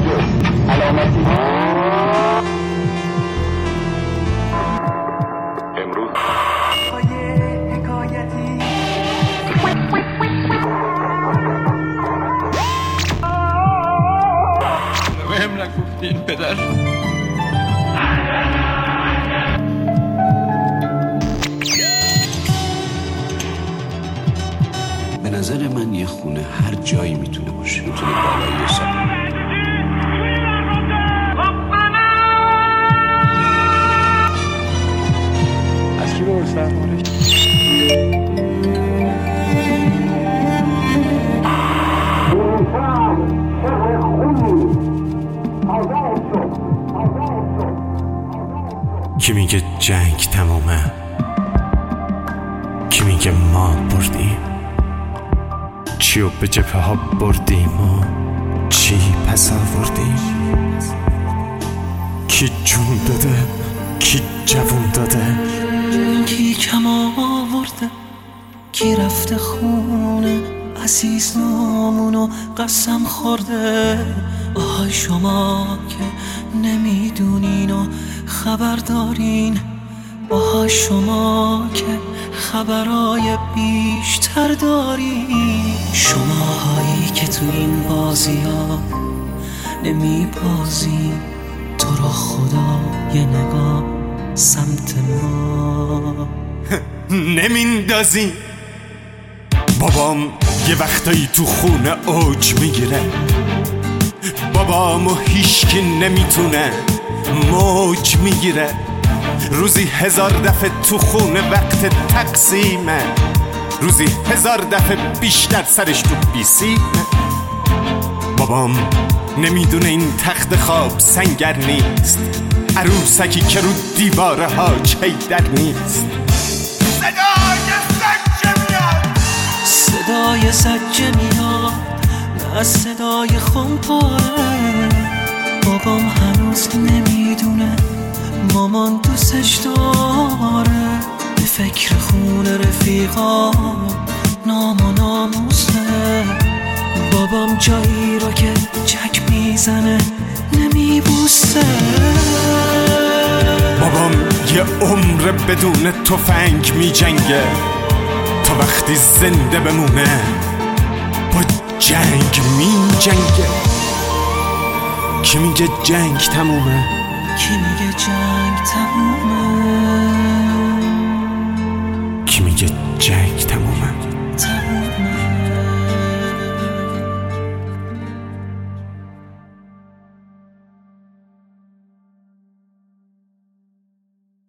علامتی بهم نگفتین پدر. به نظر من یه خونه هر جایی میتونه باشه، میتونه بالای سر. از کی بپرسم آرش؟ کی میگه جنگ تمومه؟ کی میگه ما بردیم؟ چیو به جبهه ها بردیم و چی پس آوردیم؟ کی جون داده؟ کی جوون داده؟ کی کم آورده؟ کی رفته خونه عزیز نامونو قسم خورده؟ آهای شما که نمیدونین و خبر دارین، آهای شما که خبرای بیشتر دارین، شماهایی که تو این بازی ها نمی بازین، تو رو خدا یه نگاه سمت ما نمیندازین. بابام یه وقتایی تو خونه اوج میگیره، بابامو هیچکی نمیتونه موج میگیره، روزی 1000 دفعه تو خونه وقت تقسیمه، روزی 1000 دفعه بیشتر سرش تو بیسیمه. بابام نمیدونه این تخت خواب سنگر نیست، عروسکی که رو دیواره ها چیدر نیست. صدای زجه میاد، نه صدای خمپاره. بابام هنوز نمیدونه مامان دوستش داره، به فکر خونه رفیقا نام و ناموسه. بابام جایی رو که چک میزنه نمیبوسه. بابام یه عمر بدون تفنگ میجنگه تا وقتی زنده بمونه با جنگ میجنگه. کی میگه جنگ تمومه؟ کی میگه جنگ تمومه؟ کی میگه جنگ تمومه؟